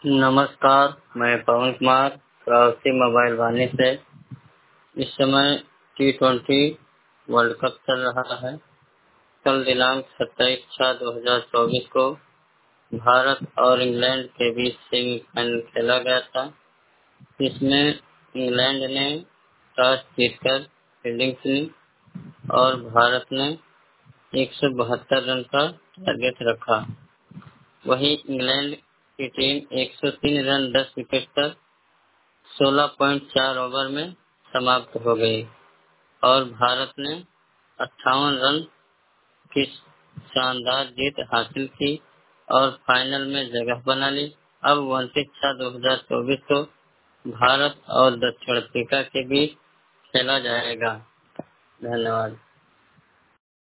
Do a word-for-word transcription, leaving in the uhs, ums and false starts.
नमस्कार, मैं पवन कुमार प्रवासी मोबाइल वाणी से। इस समय टी ट्वेंटी वर्ल्ड कप चल रहा है। कल दिनांक सत्ताईस छह दो हजार चौबीस को भारत और इंग्लैंड के बीच सेमीफाइनल खेला गया था। इसमें इंग्लैंड ने टॉस जीतकर फील्डिंग चुनी और भारत ने एक सौ बहत्तर रन का टारगेट रखा। वहीं इंग्लैंड की टीम एक सौ तीन रन दस विकेट पर सोलह पॉइंट चार ओवर में समाप्त हो गई और भारत ने अट्ठावन रन की शानदार जीत हासिल की और फाइनल में जगह बना ली। अब उनतीस छह दो हजार चौबीस को भारत और दक्षिण अफ्रीका के बीच खेला जाएगा। धन्यवाद।